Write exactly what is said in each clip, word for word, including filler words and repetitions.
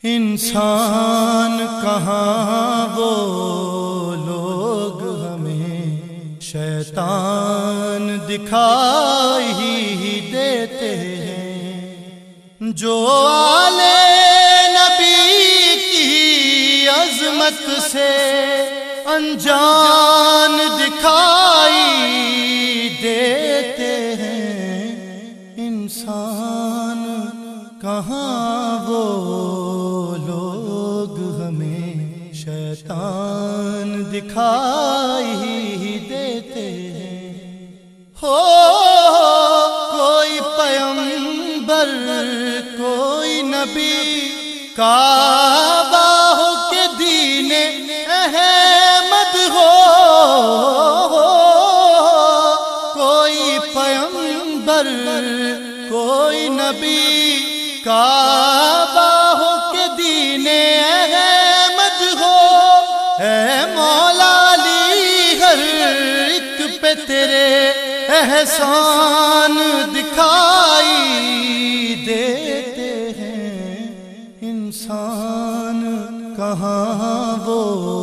انسان کہاں وہ لوگ ہمیں شیطان دکھائی ہی دیتے ہیں، جو آلے نبی کی عظمت سے انجان دکھائی دیتے ہیں۔ انسان کہاں وہ لوگ ہمیں شیطان دکھائی ہی دیتے ہیں۔ ہو کوئی پیغمبر کوئی نبی کعبہ ہو کہ دین احمد ہو، کوئی پیغمبر کوئی نبی کعبہ ہو کہ دین احمد ہو، اے مولا علی ہر ایک پہ تیرے احسان دکھائی دیتے ہیں۔ انسان کہاں وہ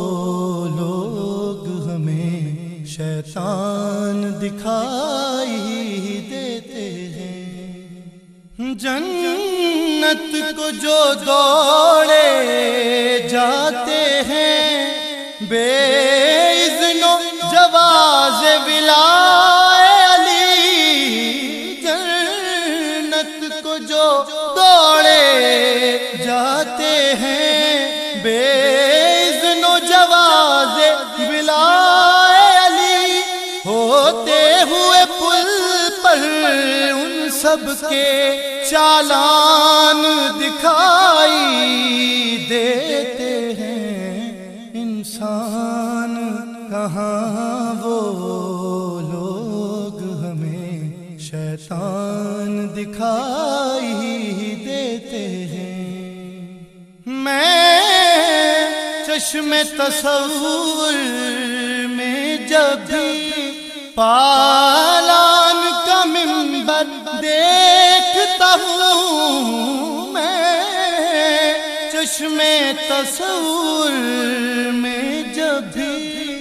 لوگ ہمیں شیطان دکھائی دیتے ہیں۔ جنت کو جو دوڑے جاتے ہیں بے اذن و جواز ولائے علی، جنت کو جو دوڑے جاتے ہیں بے اذن و جواز ولائے علی، ہوتے ہوئے پل پر ان سب کے چالان دکھائی دیتے ہیں۔ انسان کہاں وہ لوگ ہمیں شیطان دکھائی دیتے ہیں۔ میں چشم تصور میں جب بھی پالان کا منبر دیکھتا ہوں، میں چشم تصور میں جب بھی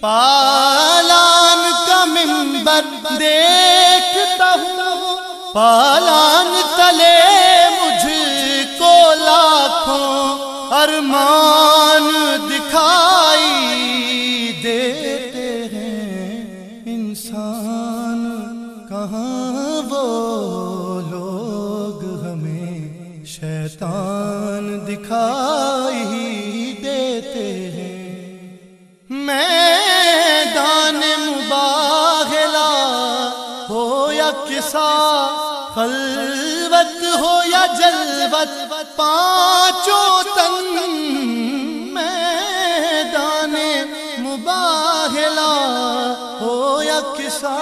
پالان کا منبر دیکھتا ہوں، پالان تلے مجھ کو لاکھوں ارمان دکھائی دیتے ہیں۔ انسان کہاں وہ لوگ ہمیں شیطان دکھائی دیتے ہیں۔ میدان مباہلہ ہو یا کسا، خلوت ہو یا جلوت، پانچوں تن میدان مباہلہ ہو یا کسا،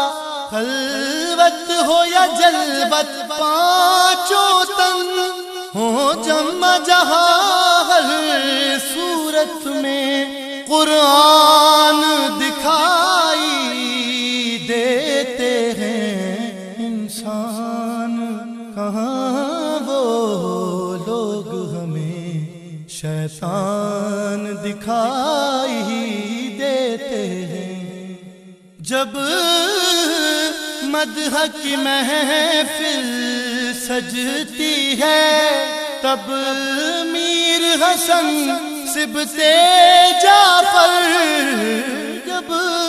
خلوت ہو یا جلوت، پانچوں تن ہو جمع جہاں ہر صورت میں قرآن دکھائی دیتے ہیں۔ انسان کہاں وہ لوگ ہمیں شیطان دکھائی دیتے ہیں۔ جب مدح کی محفل سجتی ہے تب میر حسن سبتے جعفر، جب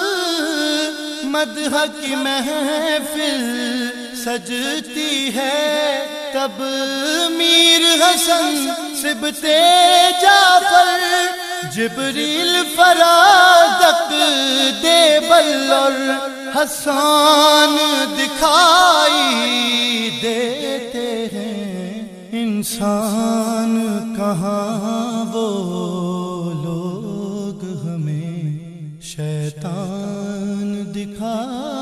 مدح کی محفل سجتی ہے تب میر حسن سبتے جعفر، جبریل فرادق دے بل اور حسان دکھائی دیتے ہیں۔ انسان کہاں وہ لوگ ہمیں شیطان دکھائی